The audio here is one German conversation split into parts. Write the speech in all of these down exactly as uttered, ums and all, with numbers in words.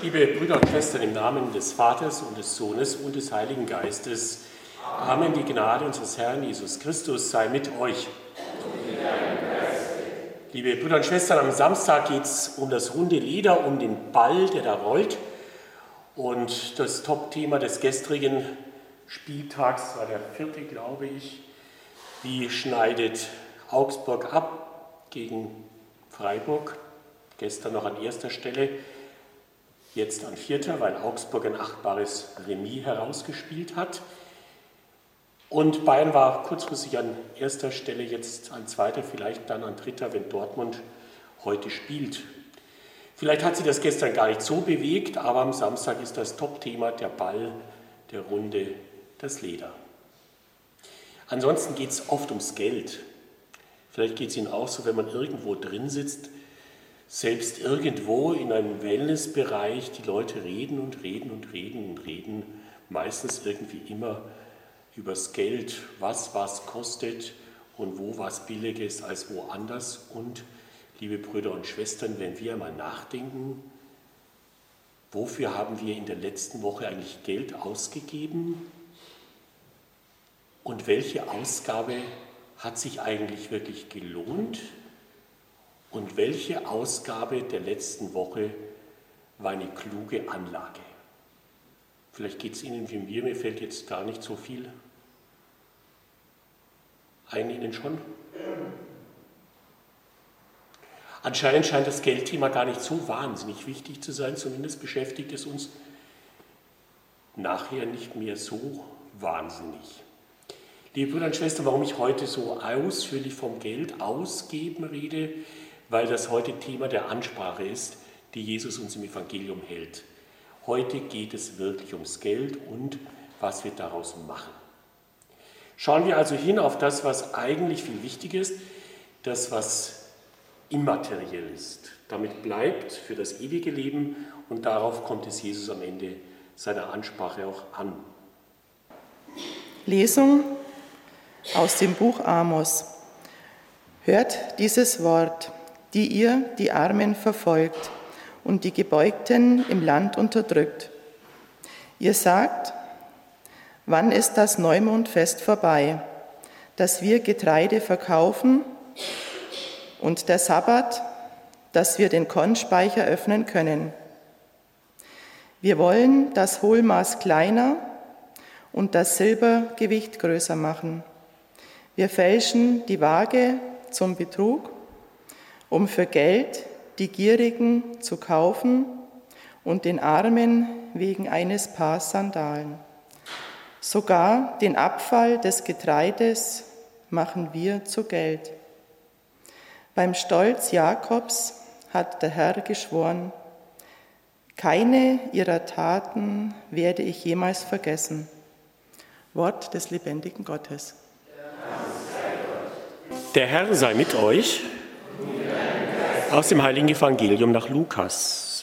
Liebe Brüder und Schwestern, im Namen des Vaters und des Sohnes und des Heiligen Geistes. Amen. Die Gnade unseres Herrn Jesus Christus sei mit euch. Liebe Brüder und Schwestern, am Samstag geht es um das runde Leder, um den Ball, der da rollt. Und das Top-Thema des gestrigen Spieltags war der vierte, glaube ich. Wie schneidet Augsburg ab gegen Freiburg? Gestern noch an erster Stelle, jetzt an vierter, weil Augsburg ein achtbares Remis herausgespielt hat. Und Bayern war kurzfristig an erster Stelle, jetzt an zweiter, vielleicht dann an dritter, wenn Dortmund heute spielt. Vielleicht hat sie das gestern gar nicht so bewegt, aber am Samstag ist das Top-Thema der Ball, der Runde, das Leder. Ansonsten geht es oft ums Geld. Vielleicht geht es Ihnen auch so, wenn man irgendwo drin sitzt, selbst irgendwo in einem Wellnessbereich, die Leute reden und reden und reden und reden, meistens irgendwie immer übers Geld, was was kostet und wo was billiger ist als woanders. Und, liebe Brüder und Schwestern, wenn wir einmal nachdenken, wofür haben wir in der letzten Woche eigentlich Geld ausgegeben und welche Ausgabe hat sich eigentlich wirklich gelohnt und welche Ausgabe der letzten Woche war eine kluge Anlage? Vielleicht geht es Ihnen wie mir, mir fällt jetzt gar nicht so viel ein, Ihnen schon? Anscheinend scheint das Geldthema gar nicht so wahnsinnig wichtig zu sein, zumindest beschäftigt es uns nachher nicht mehr so wahnsinnig. Liebe Brüder und Schwestern, warum ich heute so ausführlich vom Geld ausgeben rede, weil das heute Thema der Ansprache ist, die Jesus uns im Evangelium hält. Heute geht es wirklich ums Geld und was wir daraus machen. Schauen wir also hin auf das, was eigentlich viel wichtiger ist, das, was immateriell ist. Damit bleibt für das ewige Leben und darauf kommt es Jesus am Ende seiner Ansprache auch an. Lesung aus dem Buch Amos. Hört dieses Wort, die ihr die Armen verfolgt und die Gebeugten im Land unterdrückt. Ihr sagt, wann ist das Neumondfest vorbei, dass wir Getreide verkaufen und der Sabbat, dass wir den Kornspeicher öffnen können? Wir wollen das Hohlmaß kleiner und das Silbergewicht größer machen. Wir fälschen die Waage zum Betrug, um für Geld die Gierigen zu kaufen und den Armen wegen eines Paars Sandalen. Sogar den Abfall des Getreides machen wir zu Geld. Beim Stolz Jakobs hat der Herr geschworen, keine ihrer Taten werde ich jemals vergessen. Wort des lebendigen Gottes. Der Herr sei mit euch. Aus dem Heiligen Evangelium nach Lukas.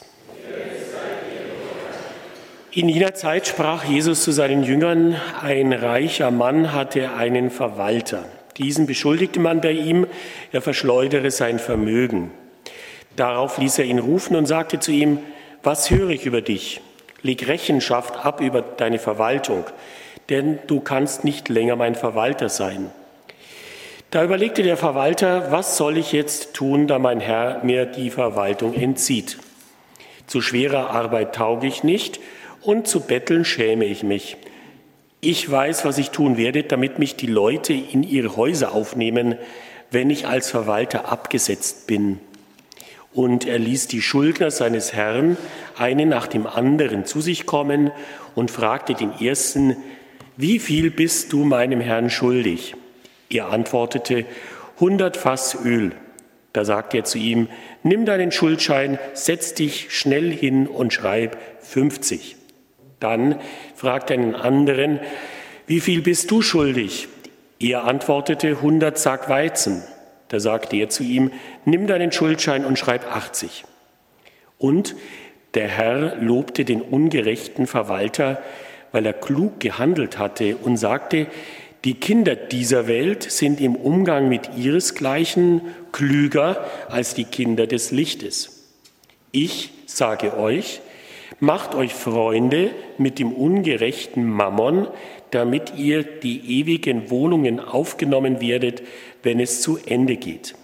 In jener Zeit sprach Jesus zu seinen Jüngern, ein reicher Mann hatte einen Verwalter. Diesen beschuldigte man bei ihm, er verschleudere sein Vermögen. Darauf ließ er ihn rufen und sagte zu ihm, was höre ich über dich? Leg Rechenschaft ab über deine Verwaltung, denn du kannst nicht länger mein Verwalter sein. Da überlegte der Verwalter, was soll ich jetzt tun, da mein Herr mir die Verwaltung entzieht? Zu schwerer Arbeit tauge ich nicht und zu betteln schäme ich mich. Ich weiß, was ich tun werde, damit mich die Leute in ihre Häuser aufnehmen, wenn ich als Verwalter abgesetzt bin. Und er ließ die Schuldner seines Herrn, einen nach dem anderen, zu sich kommen und fragte den ersten, wie viel bist du meinem Herrn schuldig? Er antwortete, hundert Fass Öl. Da sagte er zu ihm, nimm deinen Schuldschein, setz dich schnell hin und schreib fünfzig. Dann fragte er einen anderen, wie viel bist du schuldig? Er antwortete, hundert Sack Weizen. Da sagte er zu ihm, nimm deinen Schuldschein und schreib achtzig. Und der Herr lobte den ungerechten Verwalter, weil er klug gehandelt hatte und sagte, die Kinder dieser Welt sind im Umgang mit ihresgleichen klüger als die Kinder des Lichtes. Ich sage euch, Macht euch Freunde mit dem ungerechten Mammon, damit ihr die ewigen Wohnungen aufgenommen werdet, wenn es zu Ende geht.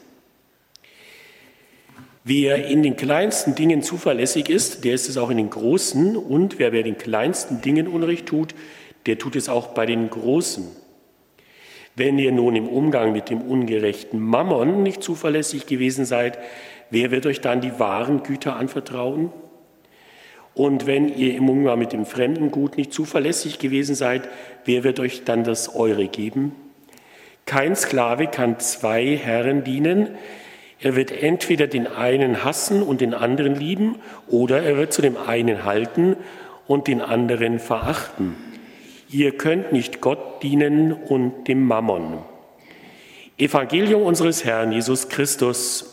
Wer in den kleinsten Dingen zuverlässig ist, der ist es auch in den großen. Und wer bei den kleinsten Dingen Unrecht tut, der tut es auch bei den großen. Wenn ihr nun im Umgang mit dem ungerechten Mammon nicht zuverlässig gewesen seid, wer wird euch dann die wahren Güter anvertrauen? Und wenn ihr im Umgang mit dem fremden Gut nicht zuverlässig gewesen seid, wer wird euch dann das Eure geben? Kein Sklave kann zwei Herren dienen. Er wird entweder den einen hassen und den anderen lieben, oder er wird zu dem einen halten und den anderen verachten. Ihr könnt nicht Gott dienen und dem Mammon. Evangelium unseres Herrn Jesus Christus.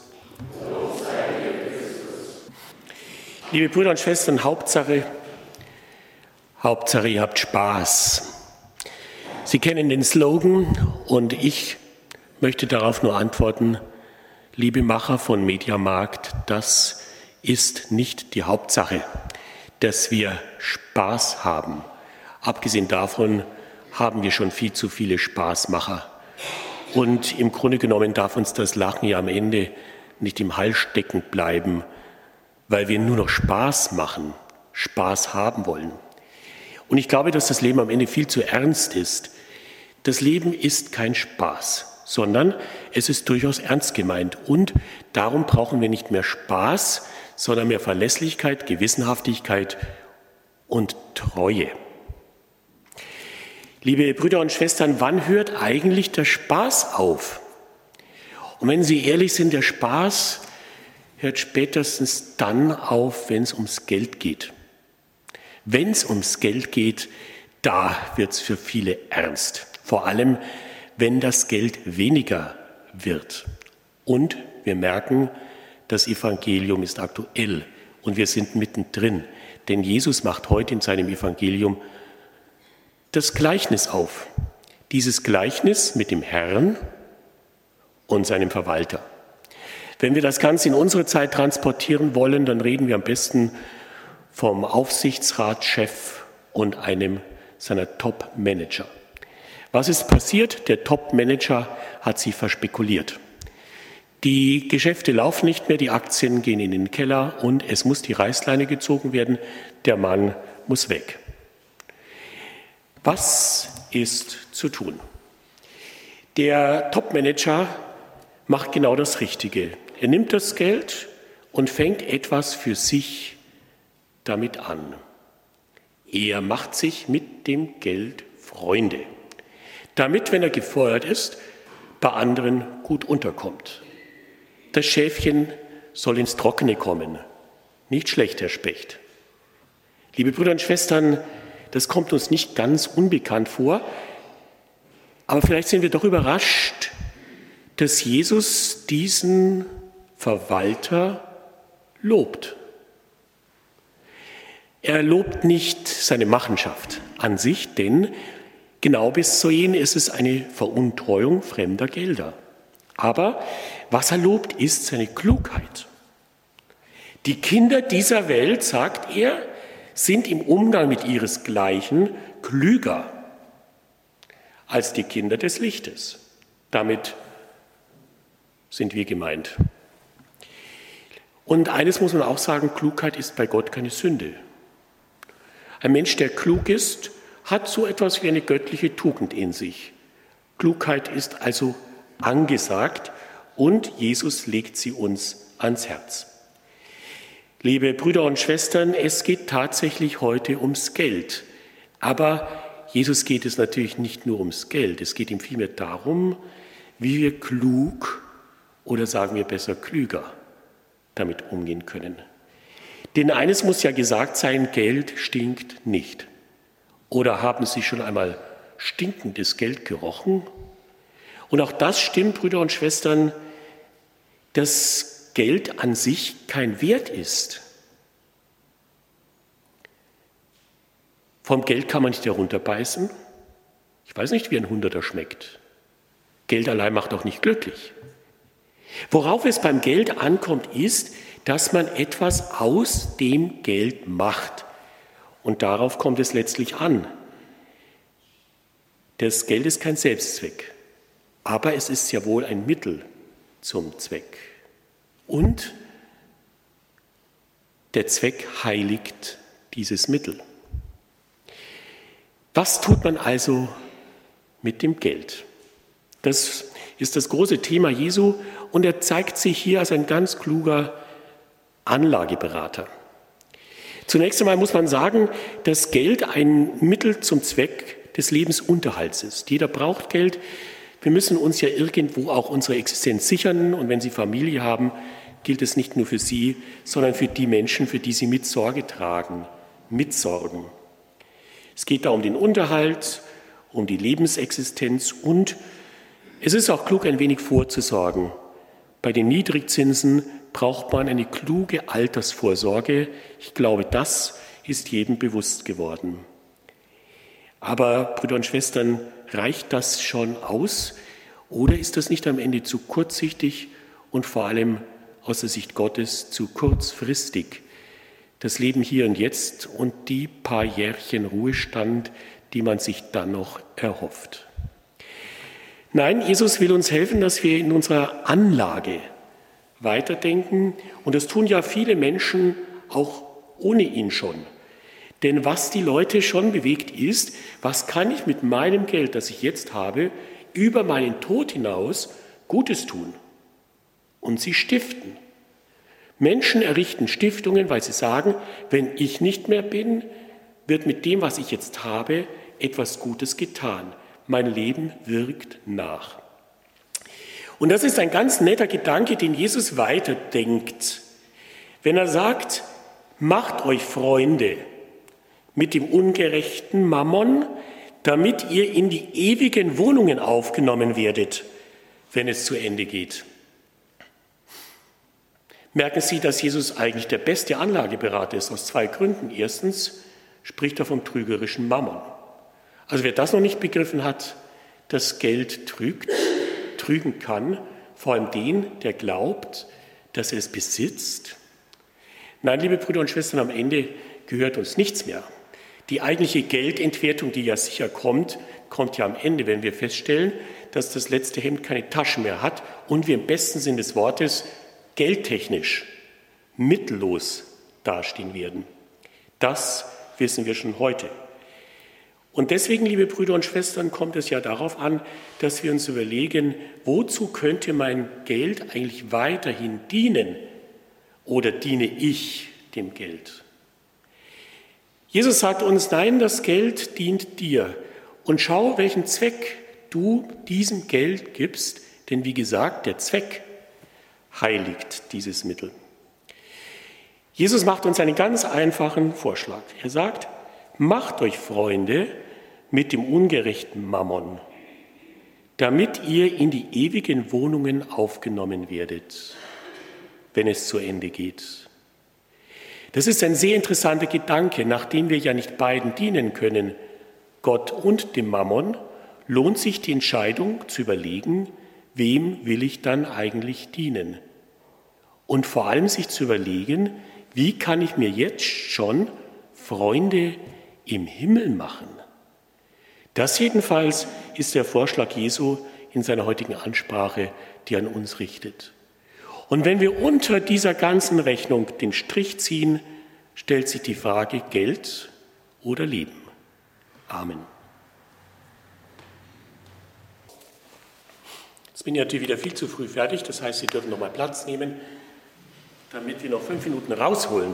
Liebe Brüder und Schwestern, Hauptsache, Hauptsache, ihr habt Spaß. Sie kennen den Slogan und ich möchte darauf nur antworten, liebe Macher von Mediamarkt, das ist nicht die Hauptsache, dass wir Spaß haben. Abgesehen davon haben wir schon viel zu viele Spaßmacher. Und im Grunde genommen darf uns das Lachen ja am Ende nicht im Hals stecken bleiben, weil wir nur noch Spaß machen, Spaß haben wollen. Und ich glaube, dass das Leben am Ende viel zu ernst ist. Das Leben ist kein Spaß, sondern es ist durchaus ernst gemeint. Und darum brauchen wir nicht mehr Spaß, sondern mehr Verlässlichkeit, Gewissenhaftigkeit und Treue. Liebe Brüder und Schwestern, wann hört eigentlich der Spaß auf? Und wenn Sie ehrlich sind, der Spaß hört spätestens dann auf, wenn es ums Geld geht. Wenn es ums Geld geht, da wird es für viele ernst. Vor allem, wenn das Geld weniger wird. Und wir merken, das Evangelium ist aktuell und wir sind mittendrin. Denn Jesus macht heute in seinem Evangelium das Gleichnis auf. Dieses Gleichnis mit dem Herrn und seinem Verwalter. Wenn wir das Ganze in unsere Zeit transportieren wollen, dann reden wir am besten vom Aufsichtsratschef und einem seiner Top-Manager. Was ist passiert? Der Top-Manager hat sie verspekuliert. Die Geschäfte laufen nicht mehr, die Aktien gehen in den Keller und es muss die Reißleine gezogen werden. Der Mann muss weg. Was ist zu tun? Der Top-Manager macht genau das Richtige. Er nimmt das Geld und fängt etwas für sich damit an. Er macht sich mit dem Geld Freunde, damit, wenn er gefeuert ist, bei anderen gut unterkommt. Das Schäfchen soll ins Trockene kommen. Nicht schlecht, Herr Specht. Liebe Brüder und Schwestern, das kommt uns nicht ganz unbekannt vor, aber vielleicht sind wir doch überrascht, dass Jesus diesen Verwalter lobt. Er lobt nicht seine Machenschaft an sich, denn genau bis zu ihnen ist es eine Veruntreuung fremder Gelder. Aber was er lobt, ist seine Klugheit. Die Kinder dieser Welt, sagt er, sind im Umgang mit ihresgleichen klüger als die Kinder des Lichtes. Damit sind wir gemeint. Und eines muss man auch sagen, Klugheit ist bei Gott keine Sünde. Ein Mensch, der klug ist, hat so etwas wie eine göttliche Tugend in sich. Klugheit ist also angesagt und Jesus legt sie uns ans Herz. Liebe Brüder und Schwestern, es geht tatsächlich heute ums Geld. Aber Jesus geht es natürlich nicht nur ums Geld, es geht ihm vielmehr darum, wie wir klug oder sagen wir besser klüger damit umgehen können. Denn eines muss ja gesagt sein, Geld stinkt nicht. Oder haben Sie schon einmal stinkendes Geld gerochen? Und auch das stimmt, Brüder und Schwestern, dass Geld an sich kein Wert ist. Vom Geld kann man nicht herunterbeißen. Ich weiß nicht, wie ein Hunderter schmeckt. Geld allein macht auch nicht glücklich. Worauf es beim Geld ankommt, ist, dass man etwas aus dem Geld macht. Und darauf kommt es letztlich an. Das Geld ist kein Selbstzweck, aber es ist ja wohl ein Mittel zum Zweck. Und der Zweck heiligt dieses Mittel. Was tut man also mit dem Geld? Das ist das große Thema Jesu und er zeigt sich hier als ein ganz kluger Anlageberater. Zunächst einmal muss man sagen, dass Geld ein Mittel zum Zweck des Lebensunterhalts ist. Jeder braucht Geld. Wir müssen uns ja irgendwo auch unsere Existenz sichern. Und wenn Sie Familie haben, gilt es nicht nur für Sie, sondern für die Menschen, für die Sie mit Sorge tragen, mitsorgen. Es geht da um den Unterhalt, um die Lebensexistenz und es ist auch klug, ein wenig vorzusorgen. Bei den Niedrigzinsen braucht man eine kluge Altersvorsorge. Ich glaube, das ist jedem bewusst geworden. Aber, Brüder und Schwestern, reicht das schon aus? Oder ist das nicht am Ende zu kurzsichtig und vor allem aus der Sicht Gottes zu kurzfristig? Das Leben hier und jetzt und die paar Jährchen Ruhestand, die man sich dann noch erhofft. Nein, Jesus will uns helfen, dass wir in unserer Anlage weiterdenken. Und das tun ja viele Menschen auch ohne ihn schon. Denn was die Leute schon bewegt ist, was kann ich mit meinem Geld, das ich jetzt habe, über meinen Tod hinaus Gutes tun? Und sie stiften. Menschen errichten Stiftungen, weil sie sagen, wenn ich nicht mehr bin, wird mit dem, was ich jetzt habe, etwas Gutes getan. Mein Leben wirkt nach. Und das ist ein ganz netter Gedanke, den Jesus weiterdenkt. Wenn er sagt, macht euch Freunde mit dem ungerechten Mammon, damit ihr in die ewigen Wohnungen aufgenommen werdet, wenn es zu Ende geht. Merken Sie, dass Jesus eigentlich der beste Anlageberater ist, aus zwei Gründen. Erstens spricht er vom trügerischen Mammon. Also wer das noch nicht begriffen hat, dass Geld trügt, trügen kann, vor allem den, der glaubt, dass er es besitzt. Nein, liebe Brüder und Schwestern, am Ende gehört uns nichts mehr. Die eigentliche Geldentwertung, die ja sicher kommt, kommt ja am Ende, wenn wir feststellen, dass das letzte Hemd keine Taschen mehr hat und wir im besten Sinn des Wortes geldtechnisch mittellos dastehen werden. Das wissen wir schon heute. Und deswegen, liebe Brüder und Schwestern, kommt es ja darauf an, dass wir uns überlegen, wozu könnte mein Geld eigentlich weiterhin dienen oder diene ich dem Geld? Jesus sagt uns, nein, das Geld dient dir. Und schau, welchen Zweck du diesem Geld gibst, denn wie gesagt, der Zweck heiligt dieses Mittel. Jesus macht uns einen ganz einfachen Vorschlag. Er sagt, macht euch Freunde mit dem ungerechten Mammon, damit ihr in die ewigen Wohnungen aufgenommen werdet, wenn es zu Ende geht. Das ist ein sehr interessanter Gedanke, nachdem wir ja nicht beiden dienen können, Gott und dem Mammon, lohnt sich die Entscheidung zu überlegen, wem will ich dann eigentlich dienen? Und vor allem sich zu überlegen, wie kann ich mir jetzt schon Freunde im Himmel machen? Das jedenfalls ist der Vorschlag Jesu in seiner heutigen Ansprache, die er an uns richtet. Und wenn wir unter dieser ganzen Rechnung den Strich ziehen, stellt sich die Frage Geld oder Leben. Amen. Jetzt bin ich natürlich wieder viel zu früh fertig, das heißt, Sie dürfen noch mal Platz nehmen, damit wir noch fünf Minuten rausholen.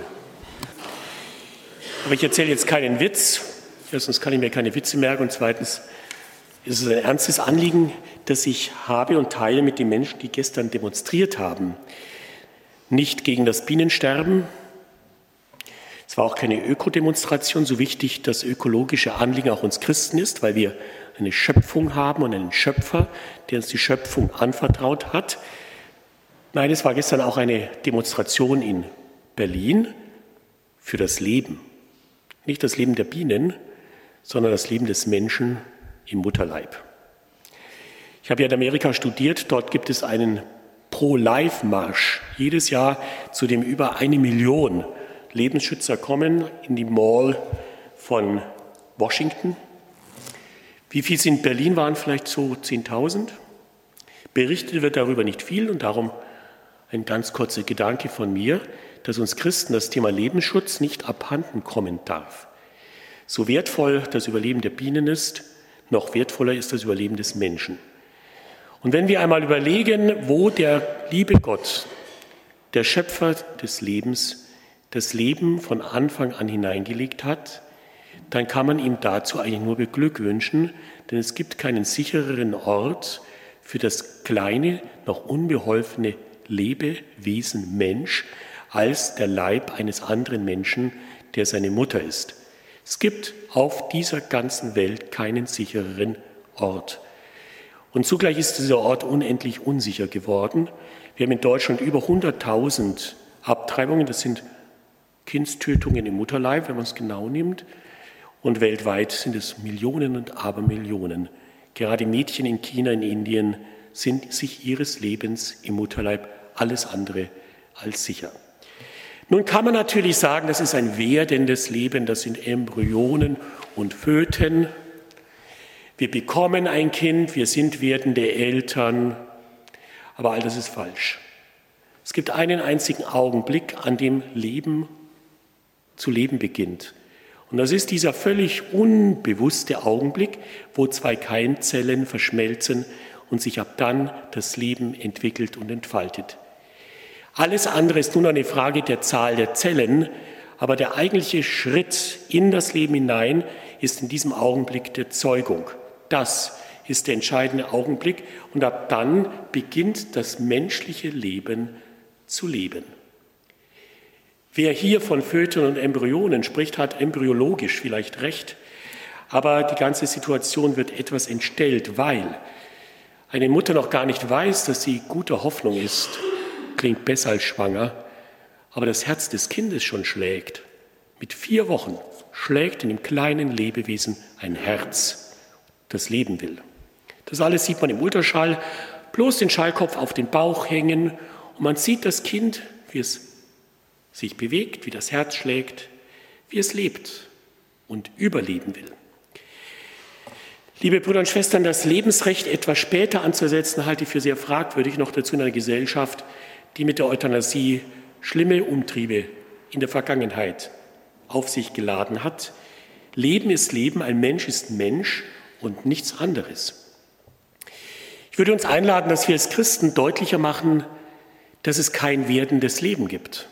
Aber ich erzähle jetzt keinen Witz. Erstens kann ich mir keine Witze merken und zweitens ist es ein ernstes Anliegen, das ich habe und teile mit den Menschen, die gestern demonstriert haben. Nicht gegen das Bienensterben. Es war auch keine Ökodemonstration, so wichtig das ökologische Anliegen auch uns Christen ist, weil wir eine Schöpfung haben und einen Schöpfer, der uns die Schöpfung anvertraut hat. Nein, es war gestern auch eine Demonstration in Berlin für das Leben. Nicht das Leben der Bienen, sondern das Leben des Menschen im Mutterleib. Ich habe ja in Amerika studiert, dort gibt es einen Pro-Life-Marsch. Jedes Jahr, zu dem über eine Million Lebensschützer kommen in die Mall von Washington. Wie viel es in Berlin waren? Vielleicht so zehntausend. Berichtet wird darüber nicht viel und darum ein ganz kurzer Gedanke von mir, dass uns Christen das Thema Lebensschutz nicht abhanden kommen darf. So wertvoll das Überleben der Bienen ist, noch wertvoller ist das Überleben des Menschen. Und wenn wir einmal überlegen, wo der liebe Gott, der Schöpfer des Lebens, das Leben von Anfang an hineingelegt hat, dann kann man ihm dazu eigentlich nur beglückwünschen, denn es gibt keinen sichereren Ort für das kleine, noch unbeholfene Lebewesen Mensch als der Leib eines anderen Menschen, der seine Mutter ist. Es gibt auf dieser ganzen Welt keinen sichereren Ort. Und zugleich ist dieser Ort unendlich unsicher geworden. Wir haben in Deutschland über hunderttausend Abtreibungen, das sind Kindstötungen im Mutterleib, wenn man es genau nimmt. Und weltweit sind es Millionen und Abermillionen. Gerade Mädchen in China, in Indien sind sich ihres Lebens im Mutterleib alles andere als sicher. Nun kann man natürlich sagen, das ist ein werdendes Leben, das sind Embryonen und Föten. Wir bekommen ein Kind, wir sind werdende Eltern, aber all das ist falsch. Es gibt einen einzigen Augenblick, an dem Leben zu leben beginnt. Und das ist dieser völlig unbewusste Augenblick, wo zwei Keimzellen verschmelzen und sich ab dann das Leben entwickelt und entfaltet. Alles andere ist nun eine Frage der Zahl der Zellen, aber der eigentliche Schritt in das Leben hinein ist in diesem Augenblick der Zeugung. Das ist der entscheidende Augenblick und ab dann beginnt das menschliche Leben zu leben. Wer hier von Föten und Embryonen spricht, hat embryologisch vielleicht recht, aber die ganze Situation wird etwas entstellt, weil eine Mutter noch gar nicht weiß, dass sie guter Hoffnung ist, klingt besser als schwanger, aber das Herz des Kindes schon schlägt. Mit vier Wochen schlägt in dem kleinen Lebewesen ein Herz, das leben will. Das alles sieht man im Ultraschall, bloß den Schallkopf auf den Bauch hängen und man sieht das Kind, wie es sich bewegt, wie das Herz schlägt, wie es lebt und überleben will. Liebe Brüder und Schwestern, das Lebensrecht etwas später anzusetzen, halte ich für sehr fragwürdig, noch dazu in einer Gesellschaft, die mit der Euthanasie schlimme Umtriebe in der Vergangenheit auf sich geladen hat. Leben ist Leben, ein Mensch ist Mensch und nichts anderes. Ich würde uns einladen, dass wir als Christen deutlicher machen, dass es kein werdendes Leben gibt.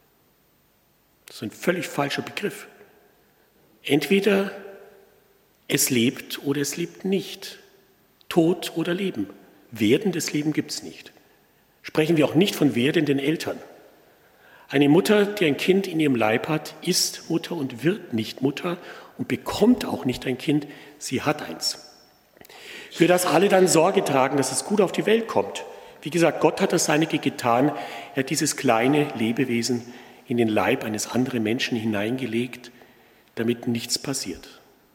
Das ist ein völlig falscher Begriff. Entweder es lebt oder es lebt nicht. Tod oder Leben. Werdendes Leben gibt es nicht. Sprechen wir auch nicht von werdenden Eltern. Eine Mutter, die ein Kind in ihrem Leib hat, ist Mutter und wird nicht Mutter und bekommt auch nicht ein Kind, sie hat eins. Für das alle dann Sorge tragen, dass es gut auf die Welt kommt. Wie gesagt, Gott hat das Seinige getan. Er hat dieses kleine Lebewesen in den Leib eines anderen Menschen hineingelegt, damit nichts passiert.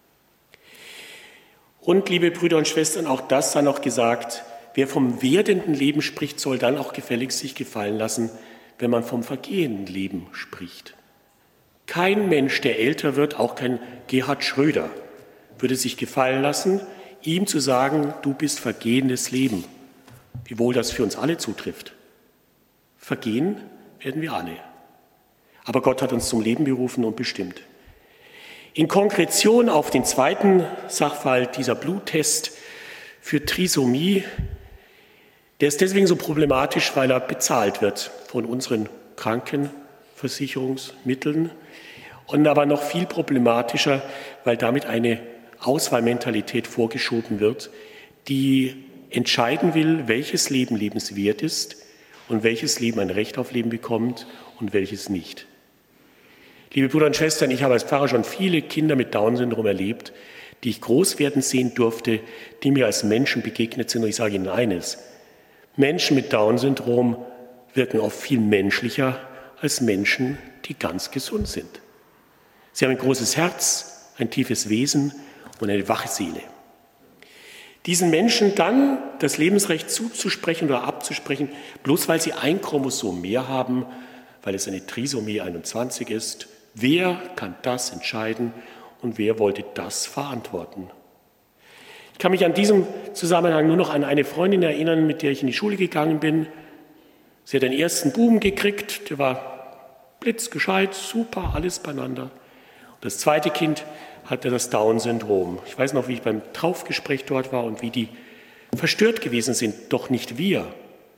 Und, liebe Brüder und Schwestern, auch das sei noch gesagt, wer vom werdenden Leben spricht, soll dann auch gefälligst sich gefallen lassen, wenn man vom vergehenden Leben spricht. Kein Mensch, der älter wird, auch kein Gerhard Schröder, würde sich gefallen lassen, ihm zu sagen, du bist vergehendes Leben, wiewohl das für uns alle zutrifft. Vergehen werden wir alle. Aber Gott hat uns zum Leben berufen und bestimmt. In Konkretion auf den zweiten Sachverhalt, dieser Bluttest für Trisomie, der ist deswegen so problematisch, weil er bezahlt wird von unseren Krankenversicherungsmitteln und aber noch viel problematischer, weil damit eine Auswahlmentalität vorgeschoben wird, die entscheiden will, welches Leben lebenswert ist und welches Leben ein Recht auf Leben bekommt und welches nicht. Liebe Brüder und Schwestern, ich habe als Pfarrer schon viele Kinder mit Down-Syndrom erlebt, die ich groß werden sehen durfte, die mir als Menschen begegnet sind. Und ich sage Ihnen eines, Menschen mit Down-Syndrom wirken oft viel menschlicher als Menschen, die ganz gesund sind. Sie haben ein großes Herz, ein tiefes Wesen und eine wache Seele. Diesen Menschen dann das Lebensrecht zuzusprechen oder abzusprechen, bloß weil sie ein Chromosom mehr haben, weil es eine Trisomie einundzwanzig ist, wer kann das entscheiden und wer wollte das verantworten? Ich kann mich an diesem Zusammenhang nur noch an eine Freundin erinnern, mit der ich in die Schule gegangen bin. Sie hat den ersten Buben gekriegt, der war blitzgescheit, super, alles beieinander. Und das zweite Kind hatte das Down-Syndrom. Ich weiß noch, wie ich beim Taufgespräch dort war und wie die verstört gewesen sind, doch nicht wir.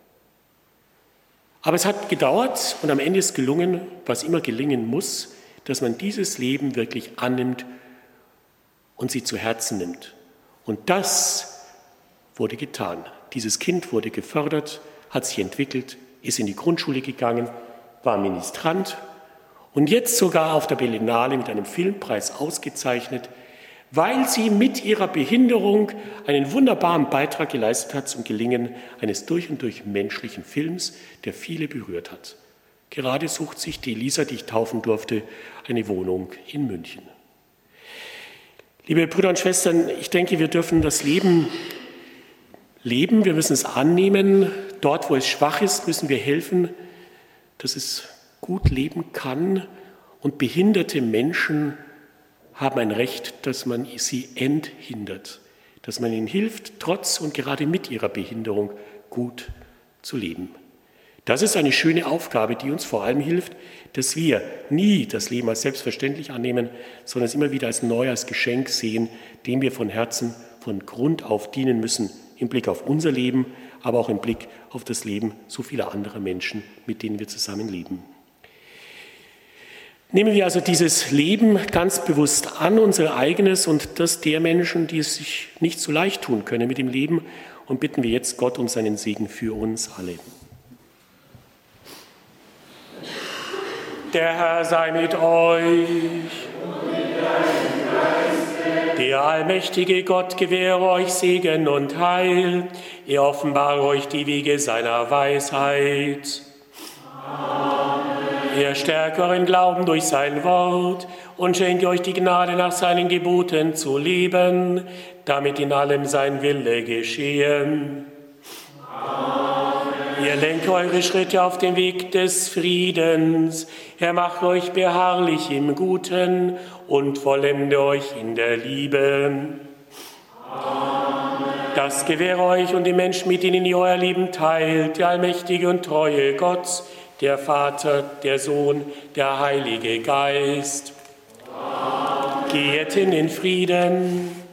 Aber es hat gedauert und am Ende ist gelungen, was immer gelingen muss, dass man dieses Leben wirklich annimmt und sie zu Herzen nimmt. Und das wurde getan. Dieses Kind wurde gefördert, hat sich entwickelt, ist in die Grundschule gegangen, war Ministrant und jetzt sogar auf der Berlinale mit einem Filmpreis ausgezeichnet, weil sie mit ihrer Behinderung einen wunderbaren Beitrag geleistet hat zum Gelingen eines durch und durch menschlichen Films, der viele berührt hat. Gerade sucht sich die Elisa, die ich taufen durfte, eine Wohnung in München. Liebe Brüder und Schwestern, ich denke, wir dürfen das Leben leben, wir müssen es annehmen. Dort, wo es schwach ist, müssen wir helfen, dass es gut leben kann. Und behinderte Menschen haben ein Recht, dass man sie enthindert, dass man ihnen hilft, trotz und gerade mit ihrer Behinderung gut zu leben. Das ist eine schöne Aufgabe, die uns vor allem hilft, dass wir nie das Leben als selbstverständlich annehmen, sondern es immer wieder als neu, als Geschenk sehen, dem wir von Herzen, von Grund auf dienen müssen, im Blick auf unser Leben, aber auch im Blick auf das Leben so vieler anderer Menschen, mit denen wir zusammen leben. Nehmen wir also dieses Leben ganz bewusst an, unser eigenes und das der Menschen, die es sich nicht so leicht tun können mit dem Leben, und bitten wir jetzt Gott um seinen Segen für uns alle. Der Herr sei mit euch. Der allmächtige Gott gewähre euch Segen und Heil. Er offenbare euch die Wege seiner Weisheit. Amen. Er stärke euren Glauben durch sein Wort und schenke euch die Gnade, nach seinen Geboten zu leben, damit in allem sein Wille geschehe. Ihr lenkt eure Schritte auf den Weg des Friedens. Er macht euch beharrlich im Guten und vollende euch in der Liebe. Amen. Das gewähre euch und die Menschen, mit denen ihr euer Leben teilt, der allmächtige und treue Gott, der Vater, der Sohn, der Heilige Geist. Amen. Geht in den Frieden.